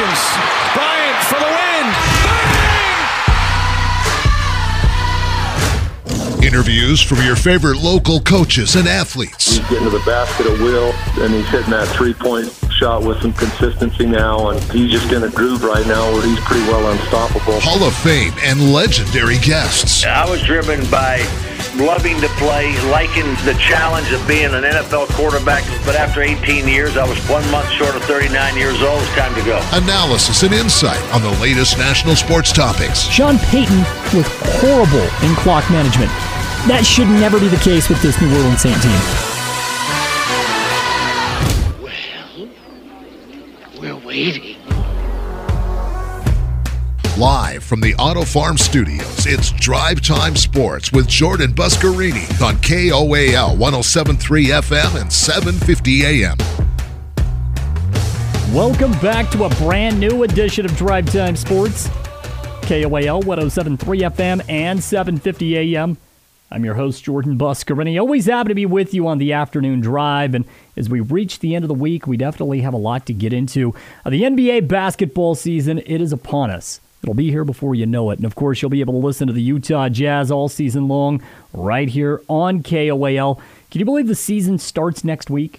seconds. Bryant for the win. Bang! Interviews from your favorite local coaches and athletes. He's getting to the basket at will, and he's hitting that three-point shot with some consistency now, and he's just in a groove right now where he's pretty well unstoppable. Hall of Fame and legendary guests. I was driven by loving to play, liking the challenge of being an NFL quarterback, but after 18 years, I was 1 month short of 39 years old. It's time to go. Analysis and insight on the latest national sports topics. Sean Payton was horrible in clock management. That should never be the case with this New Orleans Saints team. We're waiting. Live from the Auto Farm Studios, it's Drive Time Sports with Jordan Buscarini on KOAL 107.3 FM and 750 AM. Welcome back to a brand new edition of Drive Time Sports. KOAL 107.3 FM and 750 AM. I'm your host, Jordan Buscarini. Always happy to be with you on the afternoon drive. And as we reach the end of the week, we definitely have a lot to get into. The NBA basketball season, it is upon us. It'll be here before you know it. And, of course, you'll be able to listen to the Utah Jazz all season long right here on KOAL. Can you believe the season starts next week?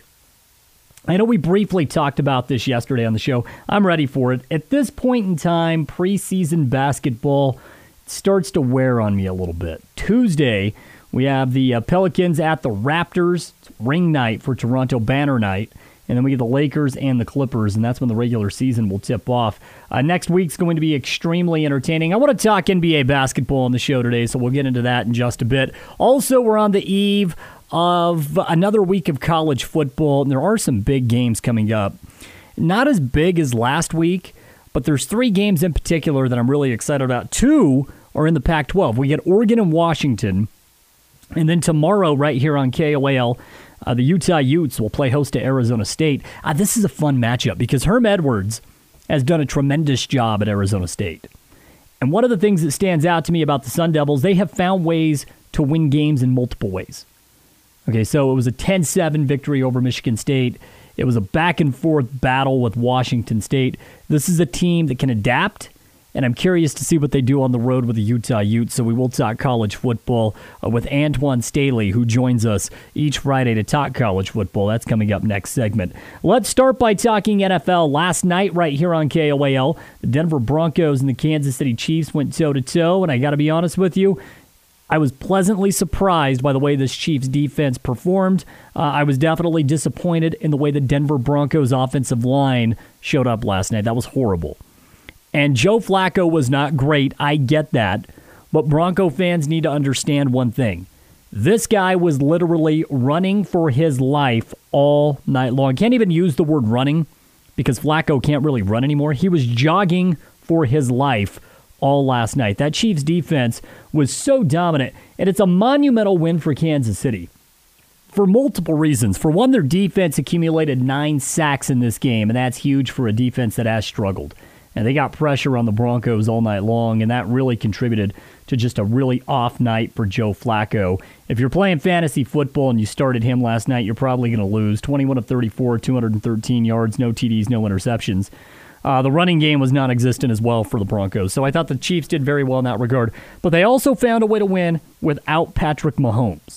I know we briefly talked about this yesterday on the show. I'm ready for it. At this point in time, preseason basketball starts to wear on me a little bit. Tuesday, we have the Pelicans at the Raptors. It's ring night for Toronto, banner night. And then we get the Lakers and the Clippers, and that's when the regular season will tip off. Next week's going to be extremely entertaining. I want to talk NBA basketball on the show today, so we'll get into that in just a bit. Also, we're on the eve of another week of college football, and there are some big games coming up. Not as big as last week, but there's 3 games in particular that I'm really excited about. 2 are in the Pac-12. We get Oregon and Washington. And then tomorrow, right here on KOAL, the Utah Utes will play host to Arizona State. This is a fun matchup because Herm Edwards has done a tremendous job at Arizona State. And one of the things that stands out to me about the Sun Devils, they have found ways to win games in multiple ways. Okay, so it was a 10-7 victory over Michigan State. It was a back-and-forth battle with Washington State. This is a team that can adapt, and I'm curious to see what they do on the road with the Utah Utes. So we will talk college football with Antoine Staley, who joins us each Friday to talk college football. That's coming up next segment. Let's start by talking NFL. Last night, right here on KOAL, the Denver Broncos and the Kansas City Chiefs went toe-to-toe, and I got to be honest with you, I was pleasantly surprised by the way this Chiefs defense performed. I was definitely disappointed in the way the Denver Broncos offensive line showed up last night. That was horrible. And Joe Flacco was not great. I get that. But Bronco fans need to understand one thing. This guy was literally running for his life all night long. Can't even use the word running because Flacco can't really run anymore. He was jogging for his life all last night. That Chiefs defense was so dominant, and it's a monumental win for Kansas City for multiple reasons. For one, their defense accumulated 9 sacks in this game, and that's huge for a defense that has struggled. And they got pressure on the Broncos all night long, and that really contributed to just a really off night for Joe Flacco. If you're playing fantasy football and you started him last night, you're probably going to lose. 21 of 34, 213 yards, no TDs, no interceptions. The running game was non-existent as well for the Broncos. So I thought the Chiefs did very well in that regard. But they also found a way to win without Patrick Mahomes.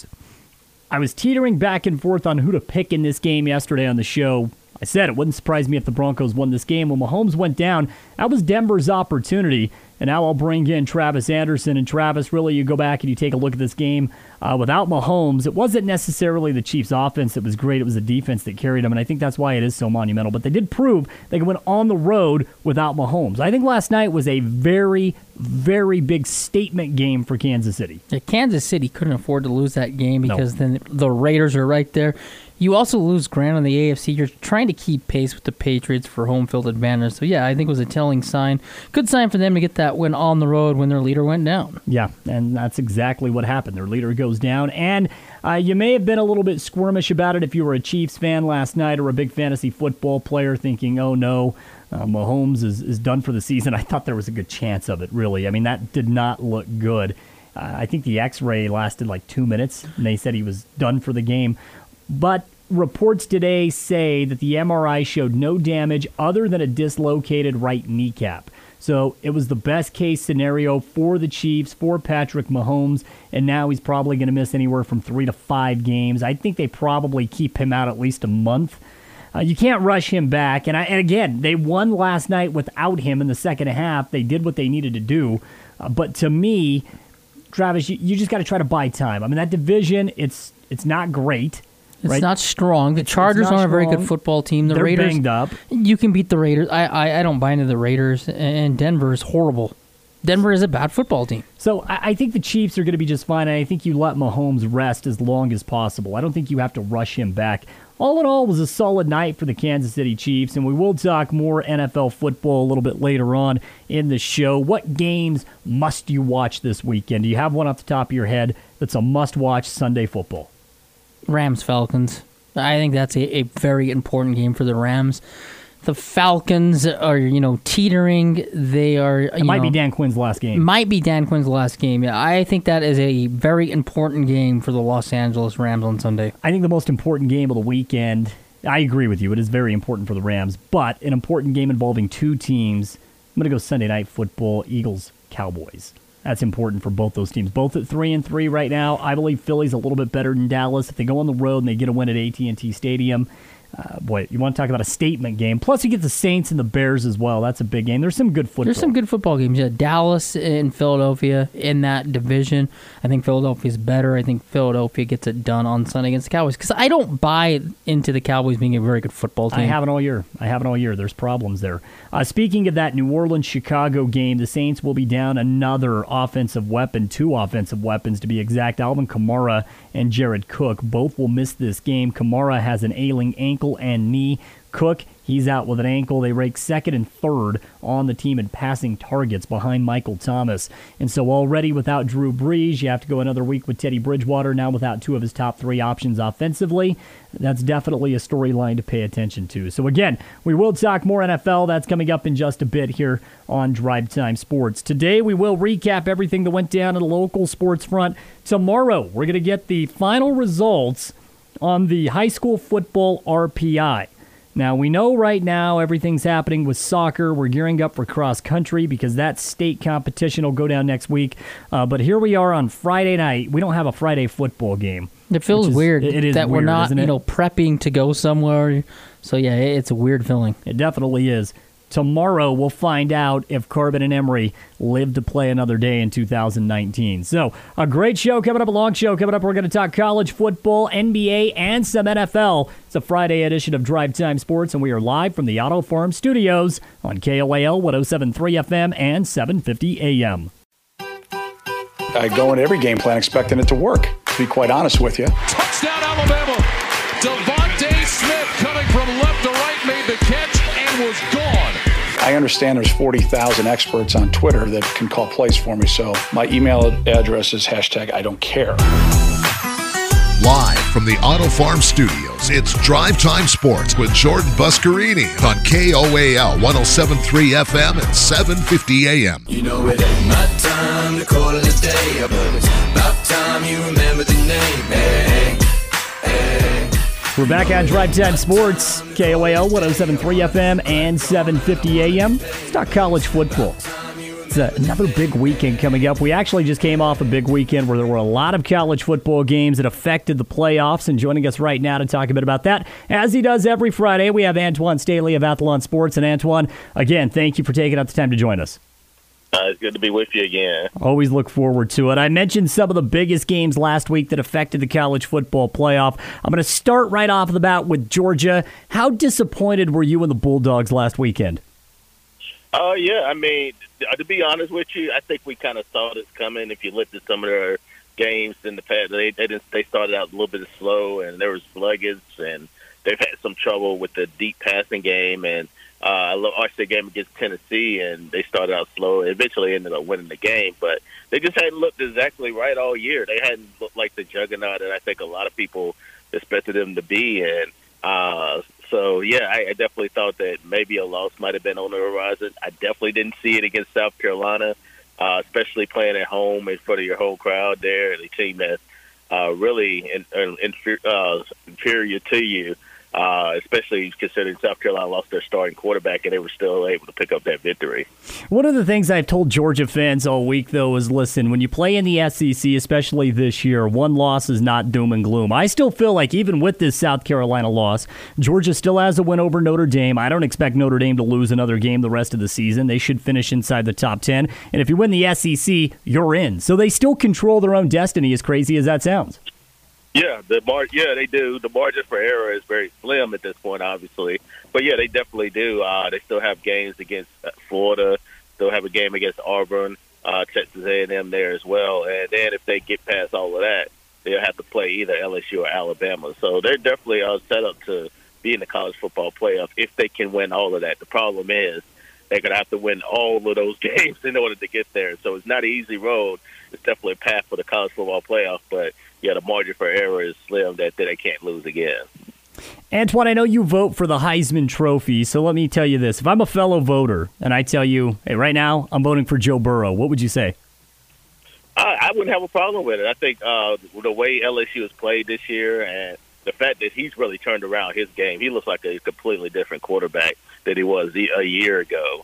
I was teetering back and forth on who to pick in this game yesterday on the show. I said it wouldn't surprise me if the Broncos won this game. When Mahomes went down, that was Denver's opportunity. And now I'll bring in Travis Anderson. And Travis, really, you go back and you take a look at this game. Without Mahomes, it wasn't necessarily the Chiefs' offense that was great. It was the defense that carried them. And I think that's why it is so monumental. But they did prove they could win on the road without Mahomes. I think last night was a very, very big statement game for Kansas City. Yeah, Kansas City couldn't afford to lose that game because then the Raiders are right there. You also lose ground on the AFC. You're trying to keep pace with the Patriots for home field advantage. So, yeah, I think it was a telling sign. Good sign for them to get that win on the road when their leader went down. Yeah, and that's exactly what happened. Their leader goes down. And you may have been a little bit squirmish about it if you were a Chiefs fan last night or a big fantasy football player thinking, oh, no, Mahomes is done for the season. I thought there was a good chance of it, really. I mean, that did not look good. I think the X-ray lasted like 2 minutes, and they said he was done for the game. But reports today say that the MRI showed no damage other than a dislocated right kneecap. So it was the best case scenario for the Chiefs, for Patrick Mahomes, and now he's probably going to miss anywhere from 3 to 5 games. I think they probably keep him out at least a month. You can't rush him back. And again, they won last night without him in the second half. They did what they needed to do. But to me, Travis, you just got to try to buy time. I mean, that division, it's not great. It's not strong. The Chargers aren't a very good football team. They're Raiders, banged up. You can beat the Raiders. I don't buy into the Raiders, and Denver is horrible. Denver is a bad football team. So I think the Chiefs are going to be just fine, and I think you let Mahomes rest as long as possible. I don't think you have to rush him back. All in all, it was a solid night for the Kansas City Chiefs, and we will talk more NFL football a little bit later on in the show. What games must you watch this weekend? Do you have one off the top of your head that's a must-watch Sunday football? Rams-Falcons. I think that's a very important game for the Rams. The Falcons are, teetering. They are. It might be Dan Quinn's last game. Might be Dan Quinn's last game. Yeah, I think that is a very important game for the Los Angeles Rams on Sunday. I think the most important game of the weekend. I agree with you. It is very important for the Rams, but an important game involving two teams. I'm going to go Sunday Night Football, Eagles-Cowboys. That's important for both those teams. Both at 3-3 right now. I believe Philly's a little bit better than Dallas. If they go on the road and they get a win at AT&T Stadium, you want to talk about a statement game. Plus, you get the Saints and the Bears as well. That's a big game. There's some good football. There's some good football games. Yeah, Dallas and Philadelphia in that division. I think Philadelphia's better. I think Philadelphia gets it done on Sunday against the Cowboys because I don't buy into the Cowboys being a very good football team. I haven't all year. There's problems there. Speaking of that New Orleans-Chicago game, the Saints will be down another offensive weapon, 2 offensive weapons to be exact. Alvin Kamara and Jared Cook both will miss this game. Kamara has an ailing ankle and knee. Cook, he's out with an ankle. They rank second and third on the team in passing targets behind Michael Thomas. And so already without Drew Brees, you have to go another week with Teddy Bridgewater, now without 2 of his top 3 options offensively. That's definitely a storyline to pay attention to. So again, we will talk more NFL. That's coming up in just a bit here on Drive Time Sports. Today we will recap everything that went down in the local sports front. Tomorrow we're going to get the final results on the high school football RPI. Now, we know right now everything's happening with soccer. We're gearing up for cross country because that state competition will go down next week. But here we are on Friday night. We don't have a Friday football game. It feels weird that we're not, prepping to go somewhere. So, yeah, it's a weird feeling. It definitely is. Tomorrow, we'll find out if Carbon and Emory live to play another day in 2019. So, a great show coming up, a long show coming up. We're going to talk college football, NBA, and some NFL. It's a Friday edition of Drive Time Sports, and we are live from the Auto Farm Studios on KOAL 107.3 FM and 750 AM. I go into every game plan expecting it to work, to be quite honest with you. Touchdown, Alabama. Devontae Smith coming from left to right made the catch and was gone. I understand there's 40,000 experts on Twitter that can call plays for me, so my email address is #IDon'tCare. Live from the Auto Farm Studios, it's Drive Time Sports with Jordan Buscarini on KOAL 107.3 FM and 750 AM. You know it ain't my time to call it a day, but it's about time you remember the name. Hey, hey. We're back on Drive Time Sports, KOAL 107.3 FM and 750 AM. Let's talk college football. It's another big weekend coming up. We actually just came off a big weekend where there were a lot of college football games that affected the playoffs. And joining us right now to talk a bit about that, as he does every Friday, we have Antoine Staley of Athlon Sports. And Antoine, again, thank you for taking out the time to join us. It's good to be with you again. Always look forward to it. I mentioned some of the biggest games last week that affected the college football playoff. I'm going to start right off the bat with Georgia. How disappointed were you in the Bulldogs last weekend? Yeah, I mean, to be honest with you, I think we kind of saw this coming. If you looked at some of their games in the past, they started out a little bit slow, and they were sluggish, and they've had some trouble with the deep passing game. And I watched the game against Tennessee, and they started out slow. Eventually ended up winning the game, but they just hadn't looked exactly right all year. They hadn't looked like the juggernaut that I think a lot of people expected them to be. And so, yeah, I definitely thought that maybe a loss might have been on the horizon. I definitely didn't see it against South Carolina, especially playing at home in front of your whole crowd there, and a team that's really inferior to you, especially considering South Carolina lost their starting quarterback and they were still able to pick up that victory. One of the things I've told Georgia fans all week, though, is listen, when you play in the SEC, especially this year, one loss is not doom and gloom. I still feel like even with this South Carolina loss, Georgia still has a win over Notre Dame. I don't expect Notre Dame to lose another game the rest of the season. They should finish inside the top 10. And if you win the SEC, you're in. So they still control their own destiny, as crazy as that sounds. Yeah, they do. The margin for error is very slim at this point, obviously. But, yeah, they definitely do. They still have games against Florida, still have a game against Auburn, Texas A&M there as well. And then if they get past all of that, they'll have to play either LSU or Alabama. So they're definitely set up to be in the college football playoff if they can win all of that. The problem is they're going to have to win all of those games in order to get there. So it's not an easy road. It's definitely a path for the college football playoff, but yeah, the margin for error is slim that they can't lose again. Antoine, I know you vote for the Heisman Trophy, so let me tell you this. If I'm a fellow voter and I tell you, hey, right now I'm voting for Joe Burrow, what would you say? I wouldn't have a problem with it. I think the way LSU has played this year and the fact that he's really turned around his game, he looks like a completely different quarterback than he was a year ago.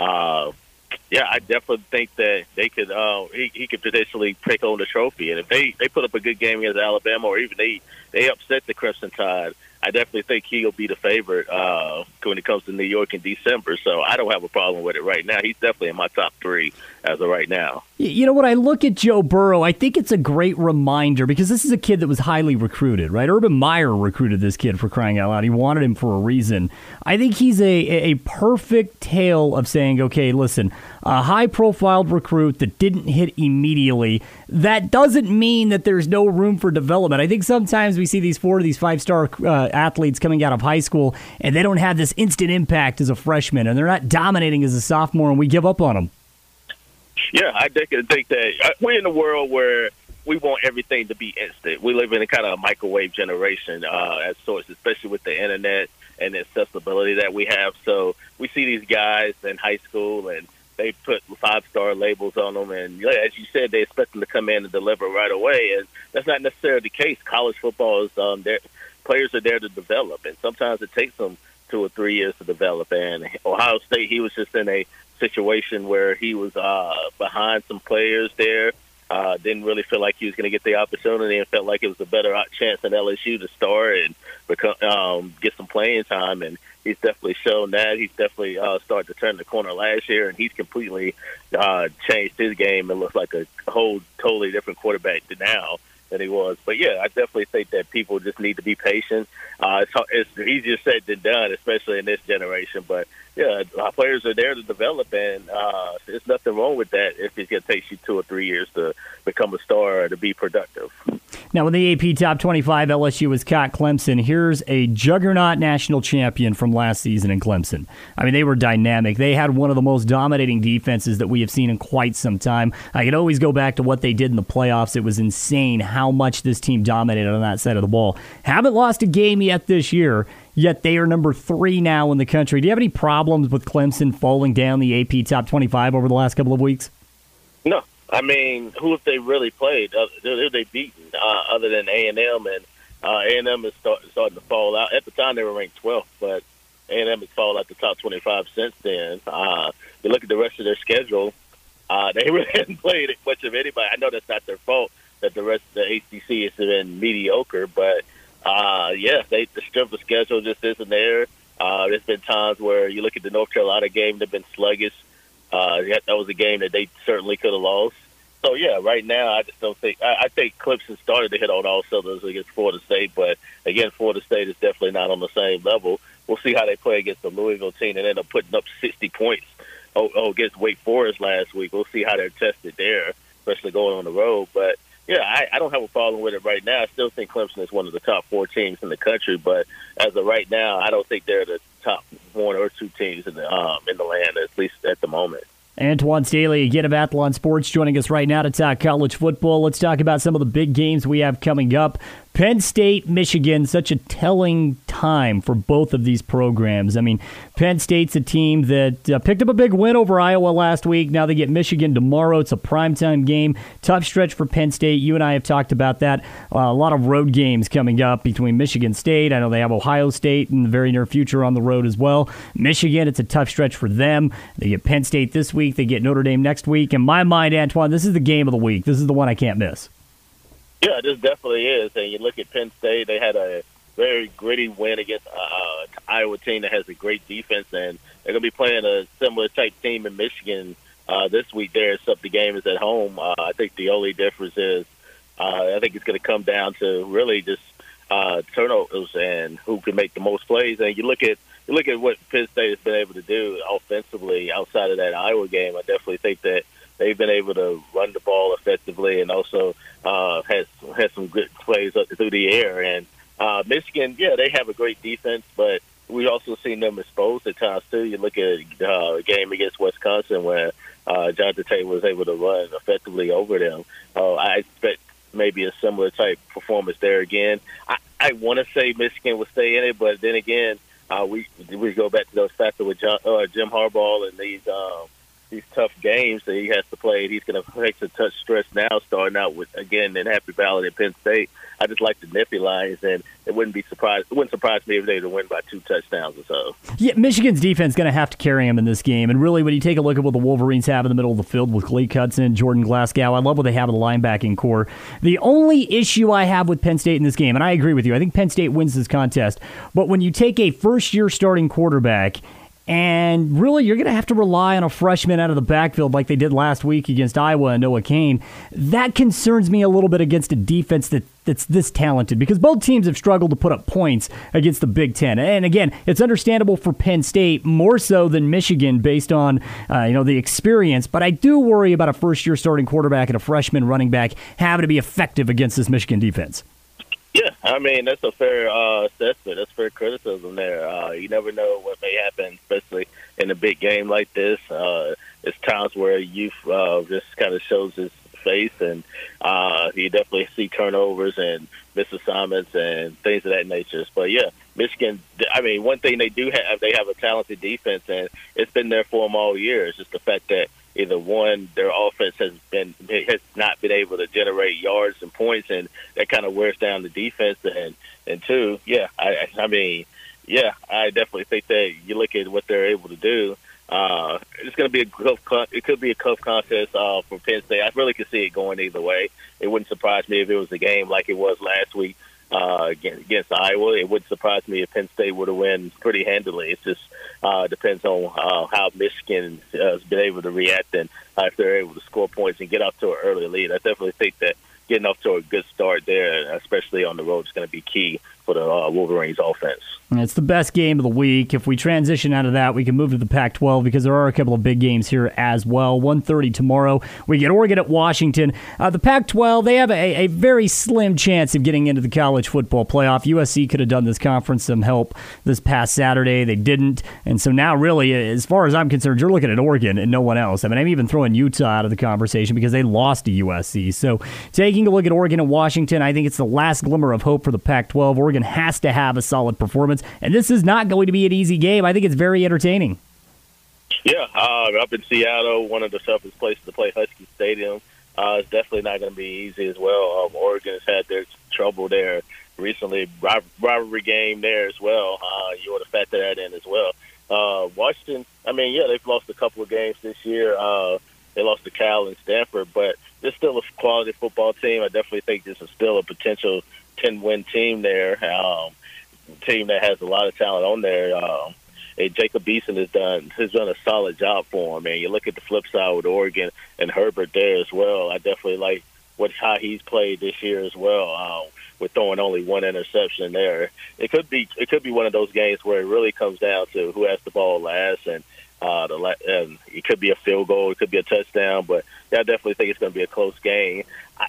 Yeah, I definitely think that they could. He could potentially pick on the trophy, and if they put up a good game against Alabama, or even they upset the Crimson Tide, I definitely think he'll be the favorite when it comes to New York in December. So I don't have a problem with it right now. He's definitely in my top 3 as of right now. You know, when I look at Joe Burrow, I think it's a great reminder because this is a kid that was highly recruited, right? Urban Meyer recruited this kid, for crying out loud. He wanted him for a reason. I think he's a perfect tale of saying, okay, listen, a high-profile recruit that didn't hit immediately, that doesn't mean that there's no room for development. I think sometimes we see these 5-star athletes coming out of high school, and they don't have this instant impact as a freshman, and they're not dominating as a sophomore, and we give up on them. Yeah, I definitely think that we're in a world where we want everything to be instant. We live in a kind of microwave generation as sorts, especially with the internet and the accessibility that we have. So we see these guys in high school, and they put 5-star labels on them. And as you said, they expect them to come in and deliver right away. And that's not necessarily the case. College football is players are there to develop, and sometimes it takes them 2 or 3 years to develop. And Ohio State, he was just in a situation where he was behind some players there. Didn't really feel like he was going to get the opportunity, and felt like it was a better chance than LSU to start and get some playing time. And he's definitely shown that. He's definitely started to turn the corner last year, and he's completely changed his game and looks like a whole totally different quarterback now than he was. But yeah, I definitely think that people just need to be patient. It's easier said than done, especially in this generation. But yeah, our players are there to develop, and there's nothing wrong with that if it takes you 2 or 3 years to become a star or to be productive. Now, when the AP Top 25, LSU was caught Clemson. Here's a juggernaut national champion from last season in Clemson. I mean, they were dynamic. They had one of the most dominating defenses that we have seen in quite some time. I can always go back to what they did in the playoffs. It was insane how much this team dominated on that side of the ball. Haven't lost a game yet this year, yet they are number 3 now in the country. Do you have any problems with Clemson falling down the AP Top 25 over the last couple of weeks? No. I mean, who have they really played? Who have they beaten other than A&M? And A&M is starting to fall out. At the time, they were ranked 12th, but A&M has fallen out the top 25 since then. You look at the rest of their schedule, they really haven't played much of anybody. I know that's not their fault that the rest of the ACC has been mediocre, but the strength of schedule just isn't there. There's been times where you look at the North Carolina game, they've been sluggish. That was a game that they certainly could have lost. So, yeah, right now I just don't think – I think Clemson started to hit on all cylinders against Florida State, but, again, Florida State is definitely not on the same level. We'll see how they play against the Louisville team and end up putting up 60 points against Wake Forest last week. We'll see how they're tested there, especially going on the road. But, yeah, I don't have a problem with it right now. I still think Clemson is one of the top 4 teams in the country, but as of right now, I don't think they're the top 1 or 2 teams in the land, at least at the moment. Antoine Staley, again of Athlon Sports, joining us right now to talk college football. Let's talk about some of the big games we have coming up. Penn State, Michigan, such a telling time for both of these programs. I mean, Penn State's a team that picked up a big win over Iowa last week. Now they get Michigan tomorrow. It's a primetime game. Tough stretch for Penn State. You and I have talked about that. A lot of road games coming up between Michigan State. I know they have Ohio State in the very near future on the road as well. Michigan, it's a tough stretch for them. They get Penn State this week. They get Notre Dame next week. In my mind, Antoine, this is the game of the week. This is the one I can't miss. Yeah, this definitely is. And you look at Penn State, they had a very gritty win against Iowa team that has a great defense, and they're going to be playing a similar type team in Michigan this week there, except the game is at home. I think the only difference is I think it's going to come down to really just turnovers and who can make the most plays. And you look at what Penn State has been able to do offensively outside of that Iowa game. I definitely think that they've been able to run the ball effectively and also has some good plays up through the air. And Michigan, yeah, they have a great defense, but we've also seen them exposed at times too. You look at a game against Wisconsin where Jonathan Taylor was able to run effectively over them. I expect maybe a similar type performance there again. I want to say Michigan will stay in it, but then again, we go back to those factors with Jim Harbaugh and these tough games that he has to play. He's going to face a touch stress now, starting out with again in Happy Valley at Penn State. I just like the Nittany Lions, and it wouldn't surprise me if they were to win by 2 touchdowns or so. Yeah, Michigan's defense is going to have to carry them in this game. And really, when you take a look at what the Wolverines have in the middle of the field with Clay Cudson, Jordan Glasgow, I love what they have in the linebacking core. The only issue I have with Penn State in this game, and I agree with you, I think Penn State wins this contest, but when you take a first-year starting quarterback and really, you're going to have to rely on a freshman out of the backfield like they did last week against Iowa and Noah Cain. That concerns me a little bit against a defense that's this talented because both teams have struggled to put up points against the Big Ten. And again, it's understandable for Penn State more so than Michigan based on the experience. But I do worry about a first-year starting quarterback and a freshman running back having to be effective against this Michigan defense. Yeah, I mean, that's a fair assessment. That's fair criticism there. You never know what may happen, especially in a big game like this. It's times where youth just kind of shows his face, and you definitely see turnovers and missed assignments and things of that nature. But, yeah, Michigan, I mean, one thing they do have, they have a talented defense, and it's been there for them all year. It's just the fact that either one, their offense has not been able to generate yards and points, and that kind of wears down the defense. And two, yeah, I I definitely think that you look at what they're able to do. It's going to be it could be a tough contest for Penn State. I really could see it going either way. It wouldn't surprise me if it was a game like it was last week against Iowa. It wouldn't surprise me if Penn State would have won pretty handily. It just depends on how Michigan has been able to react and if they're able to score points and get off to an early lead. I definitely think that getting off to a good start there, especially on the road, is going to be key for the Wolverines offense. It's the best game of the week. If we transition out of that, we can move to the Pac-12 because there are a couple of big games here as well. 1:30 tomorrow. We get Oregon at Washington. The Pac-12, they have a very slim chance of getting into the college football playoff. USC could have done this conference some help this past Saturday. They didn't. And so now really, as far as I'm concerned, you're looking at Oregon and no one else. I mean, I'm even throwing Utah out of the conversation because they lost to USC. So taking a look at Oregon and Washington, I think it's the last glimmer of hope for the Pac-12. Oregon has to have a solid performance. And this is not going to be an easy game. I think it's very entertaining. Yeah, up in Seattle, one of the toughest places to play, Husky Stadium. It's definitely not going to be easy as well. Oregon has had their trouble there recently. Rivalry game there as well. You want to factor that in as well. Washington, I mean, yeah, they've lost a couple of games this year. They lost to Cal and Stanford, but they're still a quality football team. I definitely think this is still a potential 10-win team there. Team that has a lot of talent on there. Jacob Eason has done a solid job for him. And you look at the flip side with Oregon and Herbert there as well. I definitely like how he's played this year as well. With throwing only one interception there, it could be one of those games where it really comes down to who has the ball last, and it could be a field goal, it could be a touchdown. But yeah, I definitely think it's going to be a close game.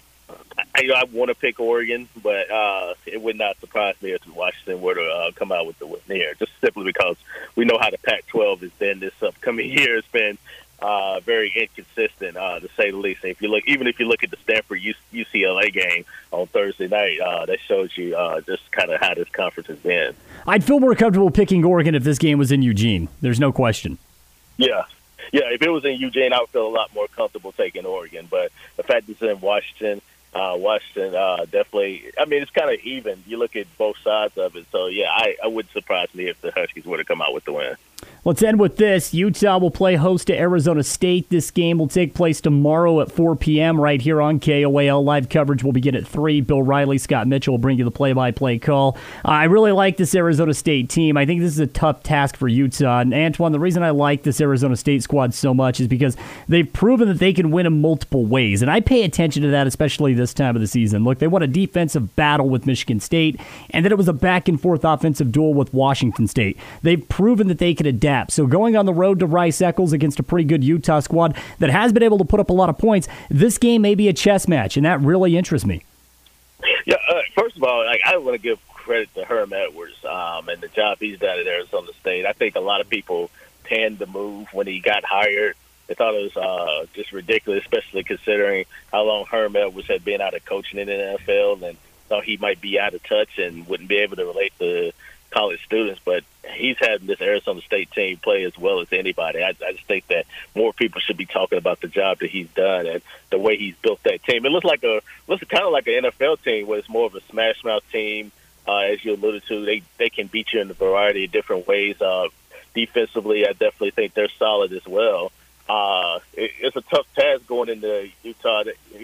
I want to pick Oregon, but it would not surprise me if Washington were to come out with the win here, just simply because we know how the Pac-12 has been this upcoming year. It's been very inconsistent, to say the least. And if you look at the Stanford UCLA game on Thursday night, that shows you just kind of how this conference has been. I'd feel more comfortable picking Oregon if this game was in Eugene. There's no question. Yeah. Yeah, if it was in Eugene, I would feel a lot more comfortable taking Oregon. But the fact it's in Washington, definitely, I mean, it's kind of even. You look at both sides of it. So, yeah, I wouldn't surprise me if the Huskies were to come out with the win. Let's end with this. Utah will play host to Arizona State. This game will take place tomorrow at 4 p.m. right here on KOAL. Live coverage will begin at 3. Bill Riley, Scott Mitchell will bring you the play-by-play call. I really like this Arizona State team. I think this is a tough task for Utah. And, Antoine, the reason I like this Arizona State squad so much is because they've proven that they can win in multiple ways. And I pay attention to that, especially this time of the season. Look, they won a defensive battle with Michigan State, and then it was a back-and-forth offensive duel with Washington State. They've proven that they can adapt. So going on the road to Rice-Eccles against a pretty good Utah squad that has been able to put up a lot of points, this game may be a chess match, and that really interests me. Yeah, first of all, I want to give credit to Herm Edwards and the job he's done at Arizona State. I think a lot of people panned the move when he got hired. They thought it was just ridiculous, especially considering how long Herm Edwards had been out of coaching in the NFL and thought he might be out of touch and wouldn't be able to relate to college students, but he's had this Arizona State team play as well as anybody. I just think that more people should be talking about the job that he's done and the way he's built that team. It looks kind of like an NFL team where it's more of a smash mouth team, as you alluded to. They can beat you in a variety of different ways. Defensively, I definitely think they're solid as well. It's a tough task going into Utah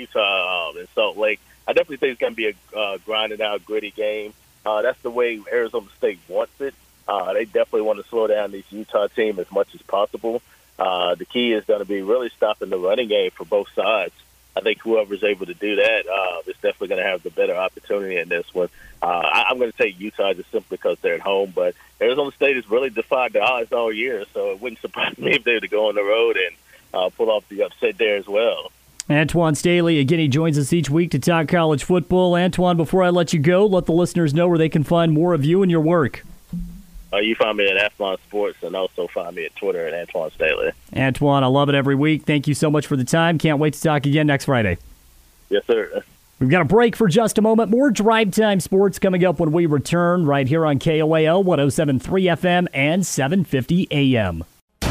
and Salt Lake. I definitely think it's going to be a grinding out, gritty game. That's the way Arizona State wants it. They definitely want to slow down this Utah team as much as possible. The key is going to be really stopping the running game for both sides. I think whoever's able to do that is definitely going to have the better opportunity in this one. I'm going to take Utah just simply because they're at home, but Arizona State has really defied the odds all year, so it wouldn't surprise me if they were to go on the road and pull off the upset there as well. Antoine Staley, again, he joins us each week to talk college football. Antoine, before I let you go, let the listeners know where they can find more of you and your work. You find me at Athlon Sports and also find me at Twitter at Antoine Staley. Antoine, I love it every week. Thank you so much for the time. Can't wait to talk again next Friday. Yes, sir. We've got a break for just a moment. More Drive Time Sports coming up when we return right here on KOAL 107.3 FM and 750 AM.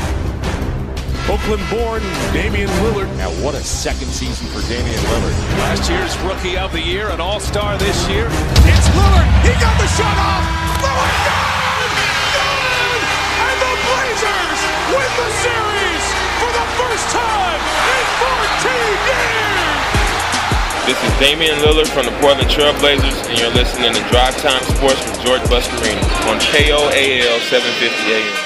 Oakland-born Damian Lillard. Now, what a second season for Damian Lillard. Last year's Rookie of the Year, an All-Star this year. It's Lillard. He got the shot off. Lillard, good! Good! And the Blazers win the series for the first time in 14 years! This is Damian Lillard from the Portland Trail Blazers, and you're listening to Drive Time Sports with George Buscarini on KOAL 750 AM.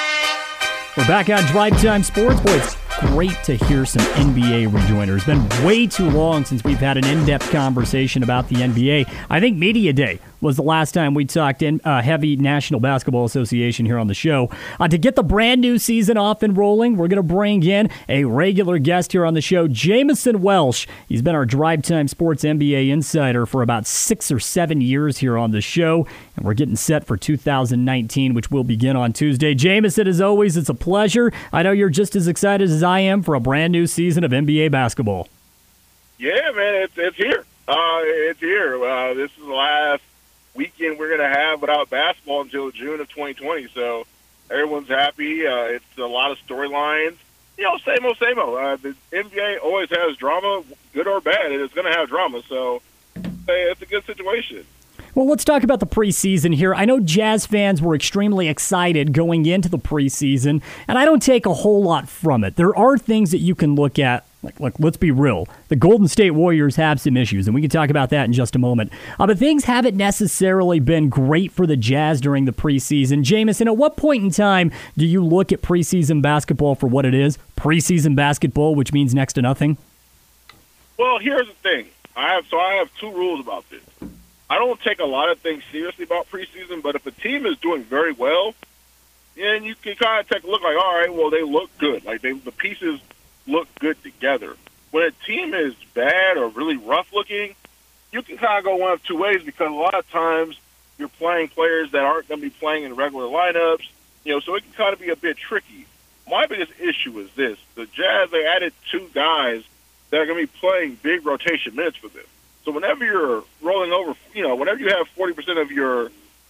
We're back on Drive Time Sports. Boy, it's great to hear some NBA rejoinders. It's been way too long since we've had an in-depth conversation about the NBA. I think Media Day was the last time we talked in heavy National Basketball Association here on the show. To get the brand new season off and rolling, we're going to bring in a regular guest here on the show, Jamison Welsh. He's been our Drive Time Sports NBA insider for about 6 or 7 years here on the show, and we're getting set for 2019, which will begin on Tuesday. Jamison, as always, it's a pleasure. I know you're just as excited as I am for a brand new season of NBA basketball. Yeah, man, it's here. It's here. This is the last weekend we're going to have without basketball until June of 2020. So everyone's happy. It's a lot of storylines. You know, same old, same old. The NBA always has drama, good or bad. It's going to have drama. So it's a good situation. Well, let's talk about the preseason here. I know Jazz fans were extremely excited going into the preseason, and I don't take a whole lot from it. There are things that you can look at. Like, let's be real. The Golden State Warriors have some issues, and we can talk about that in just a moment. But things haven't necessarily been great for the Jazz during the preseason. Jamison, at what point in time do you look at preseason basketball for what it is? Preseason basketball, which means next to nothing? Well, here's the thing. I have two rules about this. I don't take a lot of things seriously about preseason, but if a team is doing very well, then you can kind of take a look like, all right, well, they look good. Like, the pieces look good together. When a team is bad or really rough looking, you can kind of go one of two ways because a lot of times you're playing players that aren't going to be playing in regular lineups, so it can kind of be a bit tricky. My biggest issue is this. The Jazz, they added 2 guys that are going to be playing big rotation minutes for them. So whenever you're rolling over, whenever you have 40% of your,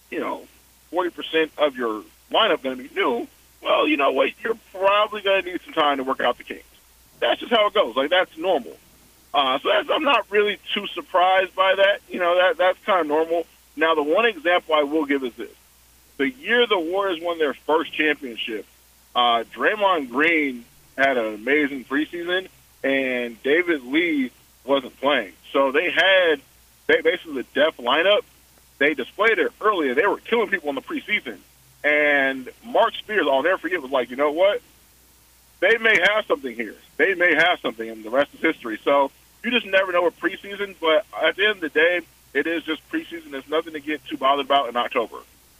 40% of your lineup going to be new, well, you know what? You're probably going to need some time to work out the kinks. That's just how it goes. Like, that's normal. I'm not really too surprised by that. That's kind of normal. Now, the one example I will give is this. The year the Warriors won their first championship, Draymond Green had an amazing preseason, and David Lee wasn't playing. So they had basically the depth lineup. They displayed it earlier. They were killing people in the preseason. And Mark Spears, I'll never forget, was like, you know what? They may have something here. They may have something, and the rest is history. So you just never know with preseason, but at the end of the day, it is just preseason. There's nothing to get too bothered about in October.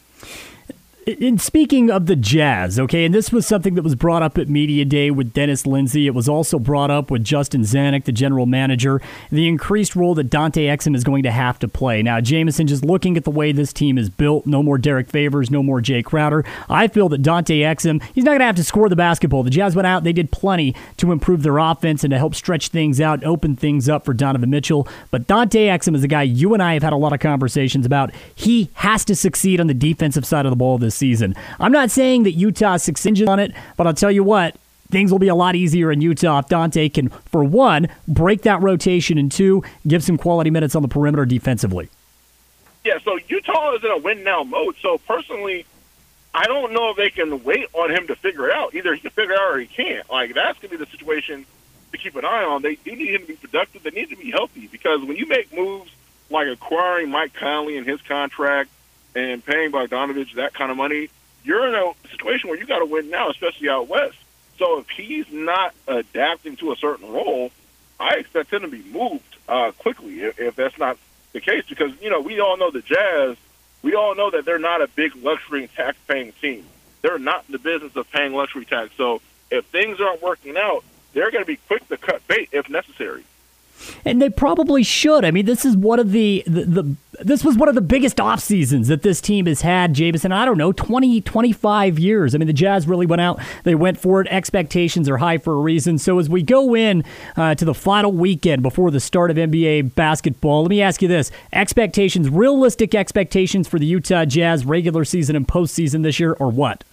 And speaking of the Jazz, okay, and this was something that was brought up at Media Day with Dennis Lindsay. It was also brought up with Justin Zanuck, the general manager, the increased role that Dante Exum is going to have to play. Now, Jameson, just looking at the way this team is built, no more Derek Favors, no more Jay Crowder. I feel that Dante Exum, he's not going to have to score the basketball. The Jazz went out, they did plenty to improve their offense and to help stretch things out, open things up for Donovan Mitchell. But Dante Exum is a guy you and I have had a lot of conversations about. He has to succeed on the defensive side of the ball this season. I'm not saying that Utah succeeds on it, but I'll tell you what, things will be a lot easier in Utah if Dante can, for one, break that rotation, and 2, give some quality minutes on the perimeter defensively. Yeah, so Utah is in a win-now mode. So, personally, I don't know if they can wait on him to figure it out. Either he can figure it out or he can't. Like, that's going to be the situation to keep an eye on. They do need him to be productive. They need to be healthy because when you make moves like acquiring Mike Conley and his contract and paying Bogdanovich that kind of money, you're in a situation where you got to win now, especially out west. So if he's not adapting to a certain role, I expect him to be moved quickly if that's not the case. Because, we all know the Jazz, we all know that they're not a big luxury tax-paying team. They're not in the business of paying luxury tax. So if things aren't working out, they're going to be quick to cut bait if necessary. And they probably should. I mean, this is one of this was one of the biggest off seasons that this team has had, Jameson, I don't know, 20, 25 years. I mean, the Jazz really went out. They went for it. Expectations are high for a reason. So as we go in to the final weekend before the start of NBA basketball, let me ask you this. Expectations, realistic expectations for the Utah Jazz regular season and postseason this year, or what?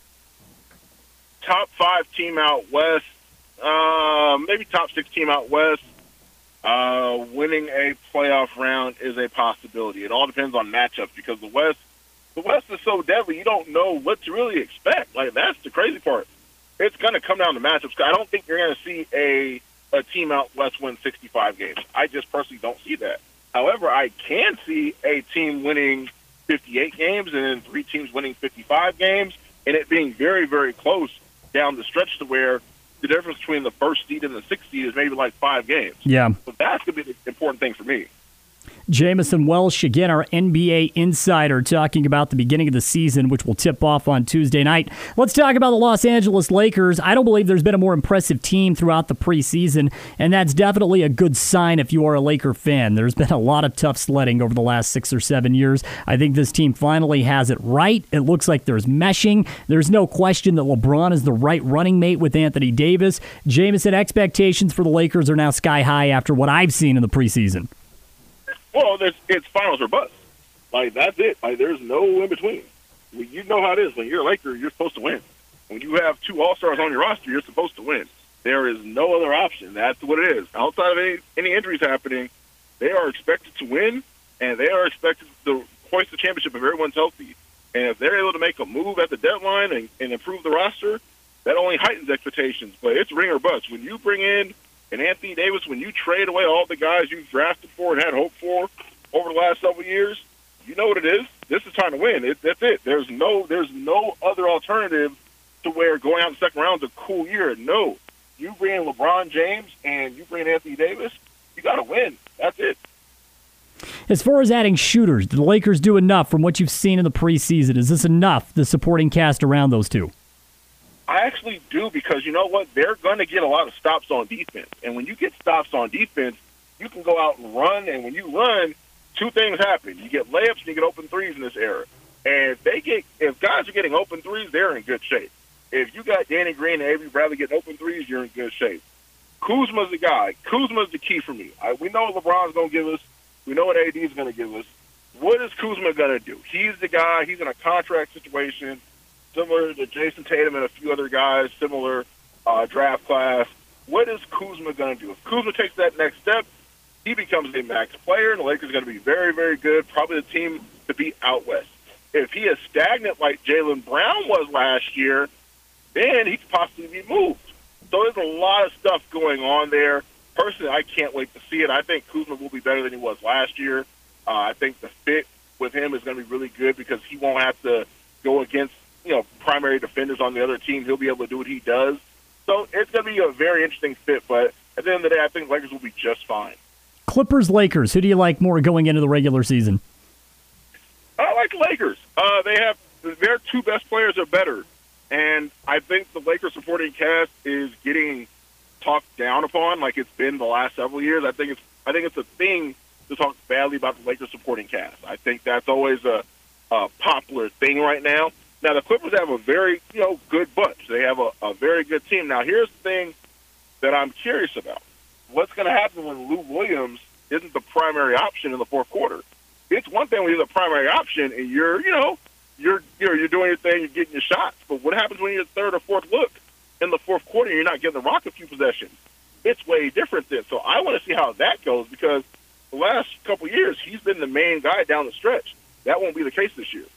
Top 5 team out west, maybe top 6 team out west. Winning a playoff round is a possibility. It all depends on matchups because the West is so deadly. You don't know what to really expect. Like, that's the crazy part. It's going to come down to matchups. I don't think you're going to see a team out West win 65 games. I just personally don't see that. However, I can see a team winning 58 games and then 3 teams winning 55 games and it being very, very close down the stretch to where the difference between the first seed and the 6th seed is maybe like 5 games. Yeah. So that's going to be the important thing for me. Jamison Welsh, again, our NBA insider, talking about the beginning of the season, which will tip off on Tuesday night. Let's talk about the Los Angeles Lakers. I don't believe there's been a more impressive team throughout the preseason, and that's definitely a good sign if you are a Laker fan. There's been a lot of tough sledding over the last 6 or 7 years. I think this team finally has it right. It looks like there's meshing. There's no question that LeBron is the right running mate with Anthony Davis. Jamison, expectations for the Lakers are now sky high after what I've seen in the preseason. Well, it's finals or bust. Like, that's it. Like, there's no in between. You know how it is. When you're a Laker, you're supposed to win. When you have 2 All-Stars on your roster, you're supposed to win. There is no other option. That's what it is. Outside of any injuries happening, they are expected to win, and they are expected to hoist the championship if everyone's healthy. And if they're able to make a move at the deadline and improve the roster, that only heightens expectations. But it's ring or bust. When you bring in and Anthony Davis, when you trade away all the guys you've drafted for and had hope for over the last several years, you know what it is. This is time to win. That's it. There's no other alternative to where going out in the second round is a cool year. No. You bring in LeBron James and you bring in Anthony Davis, you got to win. That's it. As far as adding shooters, did the Lakers do enough from what you've seen in the preseason? Is this enough, the supporting cast around those two? I actually do because, you know what, they're going to get a lot of stops on defense. And when you get stops on defense, you can go out and run. And when you run, 2 things happen. You get layups and you get open threes in this era. And if guys are getting open threes, they're in good shape. if you got Danny Green and Avery Bradley getting open threes, you're in good shape. Kuzma's the guy. Kuzma's the key for me. We know what LeBron's going to give us. We know what AD's going to give us. What is Kuzma going to do? He's the guy. He's in a contract situation similar to Jason Tatum and a few other guys, similar draft class. What is Kuzma going to do? If Kuzma takes that next step, he becomes a max player, and the Lakers are going to be very, very good, probably the team to beat out west. If he is stagnant like Jaylen Brown was last year, then he could possibly be moved. So there's a lot of stuff going on there. Personally, I can't wait to see it. I think Kuzma will be better than he was last year. I think the fit with him is going to be really good because he won't have to go against, primary defenders on the other team. He'll be able to do what he does. So it's going to be a very interesting fit, but at the end of the day, I think Lakers will be just fine. Clippers-Lakers, who do you like more going into the regular season? I like the Lakers. They have their two best players are better, and I think the Lakers supporting cast is getting talked down upon like it's been the last several years. I think it's a thing to talk badly about the Lakers supporting cast. I think that's always a popular thing right now. Now, the Clippers have a very, good bunch. They have a very good team. Now, here's the thing that I'm curious about. What's going to happen when Lou Williams isn't the primary option in the fourth quarter? It's one thing when you're the primary option and you're doing your thing, you're getting your shots. But what happens when you're third or fourth look in the fourth quarter and you're not getting the rock a few possessions? It's way different then. So I want to see how that goes because the last couple of years he's been the main guy down the stretch. That won't be the case this year.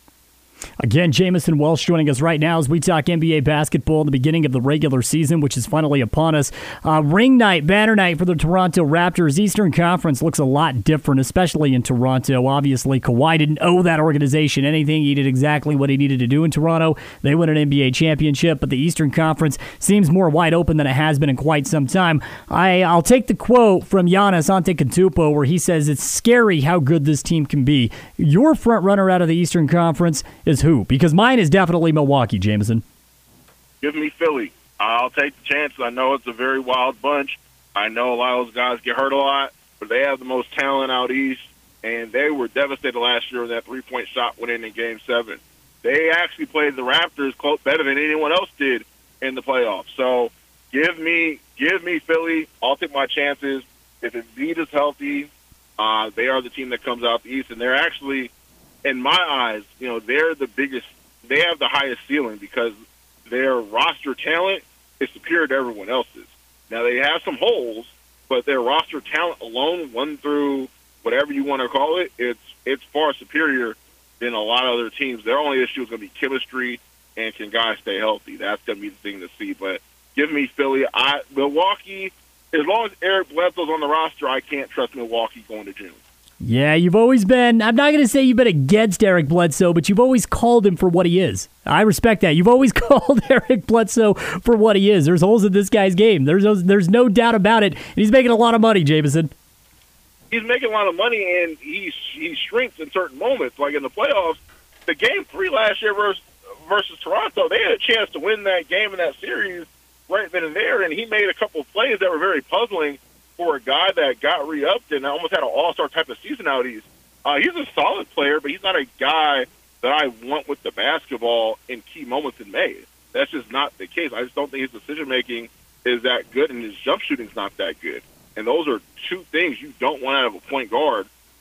Again, Jamison Welsh joining us right now as we talk NBA basketball in the beginning of the regular season, which is finally upon us. Ring night, banner night for the Toronto Raptors. Eastern Conference looks a lot different, especially in Toronto. Obviously, Kawhi didn't owe that organization anything. He did exactly what he needed to do in Toronto. They win an NBA championship, but the Eastern Conference seems more wide open than it has been in quite some time. I'll take the quote from Giannis Antetokounmpo where he says it's scary how good this team can be. Your front runner out of the Eastern Conference is who? Because mine is definitely Milwaukee, Jameson. Give me Philly. I'll take the chances. I know it's a very wild bunch. I know a lot of those guys get hurt a lot, but they have the most talent out east, and they were devastated last year when that three-point shot went in Game 7. They actually played the Raptors better than anyone else did in the playoffs. So give me Philly. I'll take my chances. If Embiid is healthy, they are the team that comes out the east, and they're actually – in my eyes, they're the biggest. They have the highest ceiling because their roster talent is superior to everyone else's. Now, they have some holes, but their roster talent alone, 1 through whatever you want to call it, it's far superior than a lot of other teams. Their only issue is going to be chemistry and can guys stay healthy. That's going to be the thing to see. But give me Philly. Milwaukee, as long as Eric Bledsoe's on the roster, I can't trust Milwaukee going to June. Yeah, you've always been, I'm not going to say you've been against Eric Bledsoe, but you've always called him for what he is. I respect that. You've always called Eric Bledsoe for what he is. There's holes in this guy's game. There's no doubt about it. And he's making a lot of money, Jameson. He's making a lot of money, and he shrinks in certain moments. Like in the playoffs, the Game 3 last year versus Toronto, they had a chance to win that game in that series right then and there, and he made a couple of plays that were very puzzling for a guy that got re-upped and almost had an all-star type of season out east. He's a solid player, but he's not a guy that I want with the basketball in key moments in May. That's just not the case. I just don't think his decision-making is that good, and his jump shooting is not that good. And those are two things you don't want out of a point guard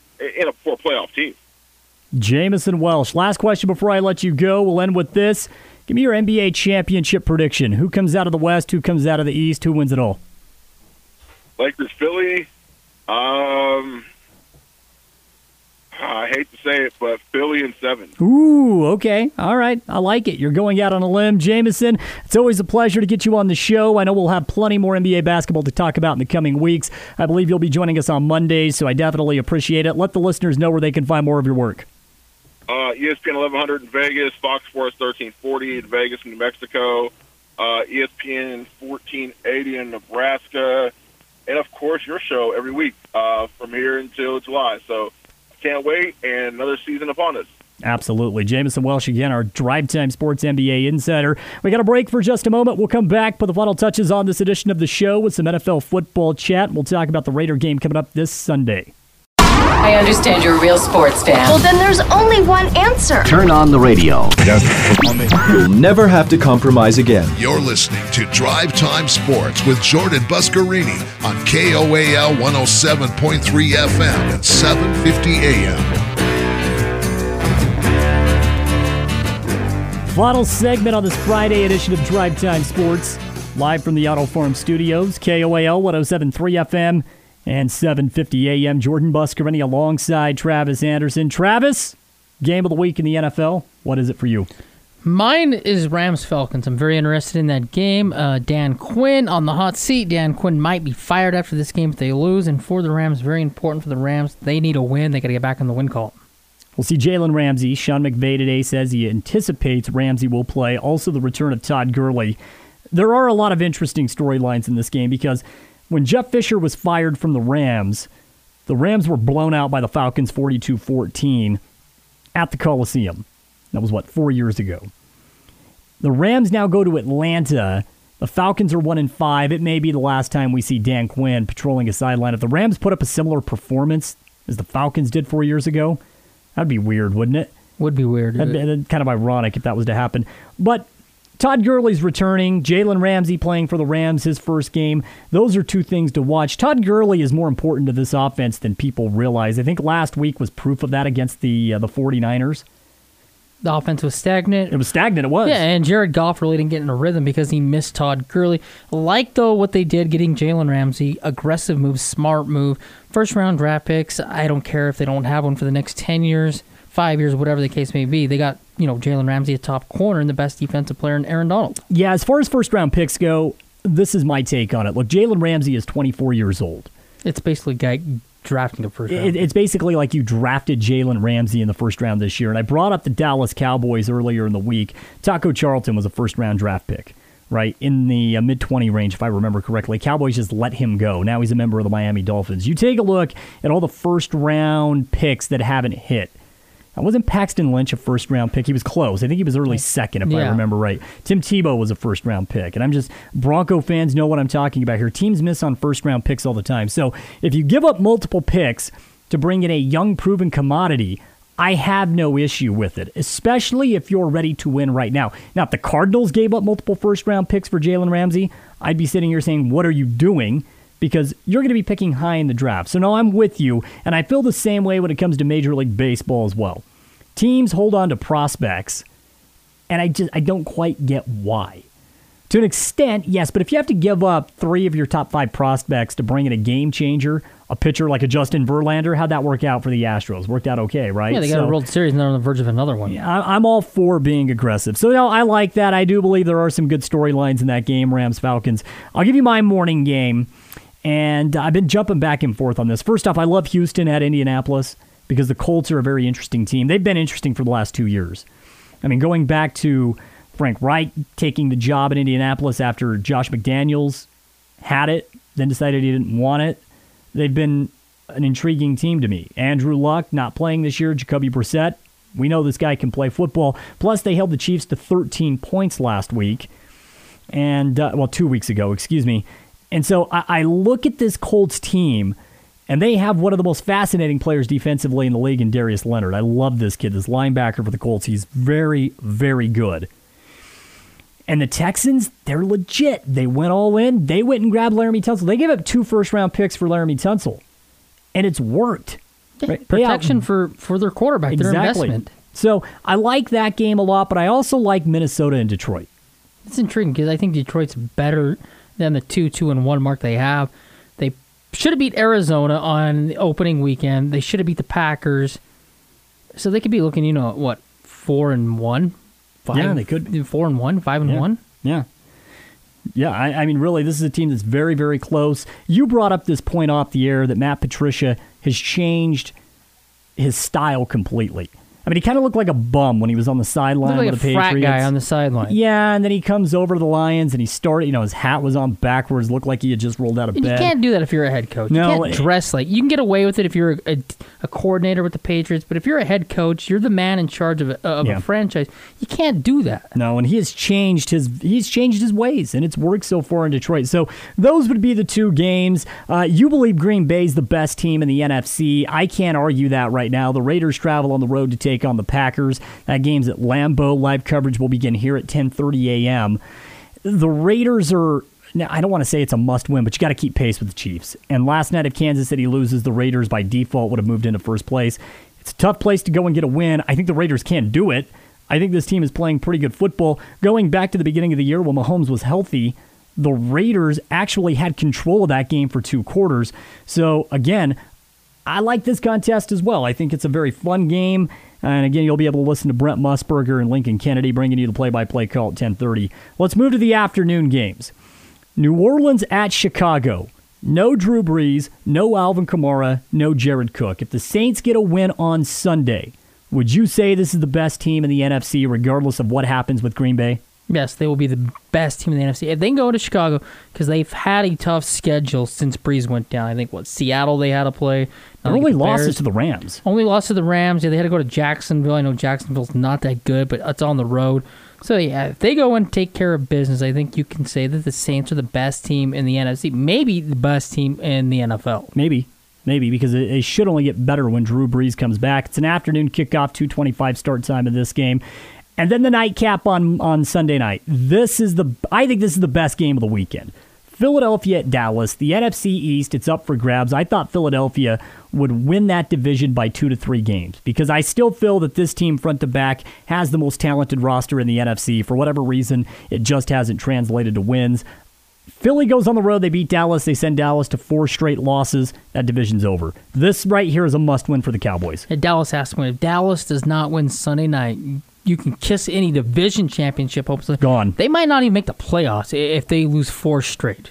for a playoff team. Jamison Welsh. Last question before I let you go. We'll end with this. Give me your NBA championship prediction. Who comes out of the West? Who comes out of the East? Who wins it all? Lakers, Philly. I hate to say it, but Philly in 7. Ooh, okay. All right. I like it. You're going out on a limb. Jameson, it's always a pleasure to get you on the show. I know we'll have plenty more NBA basketball to talk about in the coming weeks. I believe you'll be joining us on Mondays, so I definitely appreciate it. Let the listeners know where they can find more of your work. ESPN 1100 in Vegas, Fox Sports 1340 in Vegas, New Mexico, ESPN 1480 in Nebraska, and, of course, your show every week from here until July. So can't wait, and another season upon us. Absolutely. Jamison Welsh, again, our Drive Time Sports NBA insider. We got a break for just a moment. We'll come back, put the final touches on this edition of the show with some NFL football chat. We'll talk about the Raider game coming up this Sunday. I understand you're a real sports fan. Well, then there's only one answer. Turn on the radio. You'll never have to compromise again. You're listening to Drive Time Sports with Jordan Buscarini on KOAL 107.3 FM and 750 AM. Final segment on this Friday edition of Drive Time Sports, live from the Auto Farm Studios, KOAL 107.3 FM and 750 AM. Jordan Buscarini alongside Travis Anderson. Travis, game of the week in the NFL. What is it for you? Mine is Rams-Falcons. I'm very interested in that game. Dan Quinn on the hot seat. Dan Quinn might be fired after this game if they lose. And for the Rams, very important for the Rams. They need a win. They got to get back on the win column. We'll see Jalen Ramsey. Sean McVay today says he anticipates Ramsey will play. Also the return of Todd Gurley. There are a lot of interesting storylines in this game because when Jeff Fisher was fired from the Rams were blown out by the Falcons 42-14 at the Coliseum. That was, 4 years ago. The Rams now go to Atlanta. The Falcons are 1-5. It may be the last time we see Dan Quinn patrolling a sideline. If the Rams put up a similar performance as the Falcons did 4 years ago, that'd be weird, wouldn't it? Would be weird. That'd be kind of ironic if that was to happen. But Todd Gurley's returning. Jalen Ramsey playing for the Rams, his first game. Those are two things to watch. Todd Gurley is more important to this offense than people realize. I think last week was proof of that against the 49ers. The offense was stagnant. It was stagnant, it was. Yeah, and Jared Goff really didn't get in a rhythm because he missed Todd Gurley. Like, though, what they did, getting Jalen Ramsey, aggressive move, smart move, first-round draft picks. I don't care if they don't have one for the next 10 years, 5 years, whatever the case may be. They got, Jalen Ramsey, a top corner, and the best defensive player in Aaron Donald. Yeah, as far as first-round picks go, this is my take on it. Look, Jalen Ramsey is 24 years old. It's basically drafting a first round. It's basically like you drafted Jalen Ramsey in the first round this year. And I brought up the Dallas Cowboys earlier in the week. Taco Charlton was a first-round draft pick, right, in the mid-20 range, if I remember correctly. Cowboys just let him go. Now he's a member of the Miami Dolphins. You take a look at all the first-round picks that haven't hit. Wasn't Paxton Lynch a first-round pick? He was close. I think he was early second, if I remember right. Tim Tebow was a first-round pick. And Bronco fans know what I'm talking about here. Teams miss on first-round picks all the time. So if you give up multiple picks to bring in a young, proven commodity, I have no issue with it, especially if you're ready to win right now. Now, if the Cardinals gave up multiple first-round picks for Jalen Ramsey, I'd be sitting here saying, what are you doing? Because you're going to be picking high in the draft. So, no, I'm with you, and I feel the same way when it comes to Major League Baseball as well. Teams hold on to prospects, and I don't quite get why. To an extent, yes, but if you have to give up 3 of your top 5 prospects to bring in a game changer, a pitcher like a Justin Verlander, how'd that work out for the Astros? Worked out okay, right? Yeah, they got a World Series and they're on the verge of another one. Yeah, I'm all for being aggressive. So, I like that. I do believe there are some good storylines in that game, Rams-Falcons. I'll give you my morning game. And I've been jumping back and forth on this. First off, I love Houston at Indianapolis because the Colts are a very interesting team. They've been interesting for the last 2 years. I mean, going back to Frank Reich taking the job in Indianapolis after Josh McDaniels had it, then decided he didn't want it. They've been an intriguing team to me. Andrew Luck not playing this year, Jacoby Brissett. We know this guy can play football. Plus, they held the Chiefs to 13 points last week. And, 2 weeks ago, excuse me. And so I look at this Colts team, and they have one of the most fascinating players defensively in the league in Darius Leonard. I love this kid, this linebacker for the Colts. He's very, very good. And the Texans, they're legit. They went all in. They went and grabbed Laramie Tunsil. They gave up 2 first-round picks for Laramie Tunsil, and it's worked. Right? Protection for their quarterback, exactly. Their investment. So I like that game a lot, but I also like Minnesota and Detroit. It's intriguing because I think Detroit's better than the 2-1 mark they have. They should have beat Arizona on the opening weekend. They should have beat the Packers. So they could be looking, 4-1? Yeah, they could. 4-1, 5-1? Yeah. Yeah, I mean, really, this is a team that's very, very close. You brought up this point off the air that Matt Patricia has changed his style completely. I mean, he kind of looked like a bum when he was on the sideline Looked with like the a frat Patriots. guy on the sideline. Yeah, and then he comes over to the Lions and he started, his hat was on backwards, looked like he had just rolled out of And bed. you can't do that if you're a head coach. No, you can't dress like... You can get away with it if you're a coordinator with the Patriots, but if you're a head coach, you're the man in charge of a franchise. You can't do that. No, and he's changed his ways, and it's worked so far in Detroit. So those would be the two games. You believe Green Bay's the best team in the NFC. I can't argue that right now. The Raiders travel on the road to take on the Packers. That game's at Lambeau. Live coverage will begin here at 10:30 a.m. The Raiders are... Now, I don't want to say it's a must-win, but you got to keep pace with the Chiefs. And last night, if Kansas City loses, the Raiders by default would have moved into first place. It's a tough place to go and get a win. I think the Raiders can do it. I think this team is playing pretty good football. Going back to the beginning of the year when Mahomes was healthy, the Raiders actually had control of that game for 2 quarters. So, again, I like this contest as well. I think it's a very fun game. And again, you'll be able to listen to Brent Musburger and Lincoln Kennedy bringing you the play-by-play call at 10:30. Let's move to the afternoon games. New Orleans at Chicago. No Drew Brees, no Alvin Kamara, no Jared Cook. If the Saints get a win on Sunday, would you say this is the best team in the NFC regardless of what happens with Green Bay? Yes, they will be the best team in the NFC. If they can go to Chicago, because they've had a tough schedule since Breeze went down. I think, Seattle they had to play. Their only losses to the Rams. Only lost to the Rams. Yeah, they had to go to Jacksonville. I know Jacksonville's not that good, but it's on the road. So, yeah, if they go and take care of business, I think you can say that the Saints are the best team in the NFC. Maybe the best team in the NFL. Maybe, because it should only get better when Drew Brees comes back. It's an afternoon kickoff, 2:25 start time of this game. And then the nightcap on Sunday night. I think this is the best game of the weekend. Philadelphia at Dallas. The NFC East, it's up for grabs. I thought Philadelphia would win that division by 2 to 3 games because I still feel that this team front to back has the most talented roster in the NFC. For whatever reason, it just hasn't translated to wins. Philly goes on the road. They beat Dallas. They send Dallas to 4 straight losses. That division's over. This right here is a must-win for the Cowboys. Dallas has to win. If Dallas does not win Sunday night, you can kiss any division championship hopes. Gone. They might not even make the playoffs if they lose 4 straight.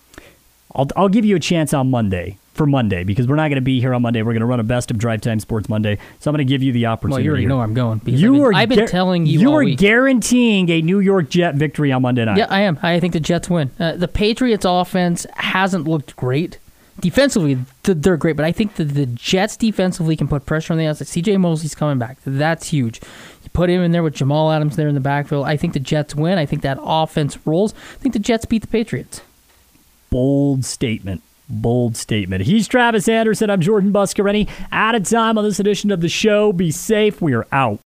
I'll give you a chance on Monday, because we're not going to be here on Monday. We're going to run a best of Drive Time Sports Monday, so I'm going to give you the opportunity. Well, you already here. know where I'm going. I've been telling you You all are week. guaranteeing a New York Jet victory on Monday night. Yeah, I am. I think the Jets win. The Patriots' offense hasn't looked great. Defensively, they're great, but I think that the Jets defensively can put pressure on the outside. C.J. Mosley's coming back. That's huge. You put him in there with Jamal Adams there in the backfield. I think the Jets win. I think that offense rolls. I think the Jets beat the Patriots. Bold statement. He's Travis Anderson. I'm Jordan Buscarini. Out of time on this edition of the show. Be safe. We are out.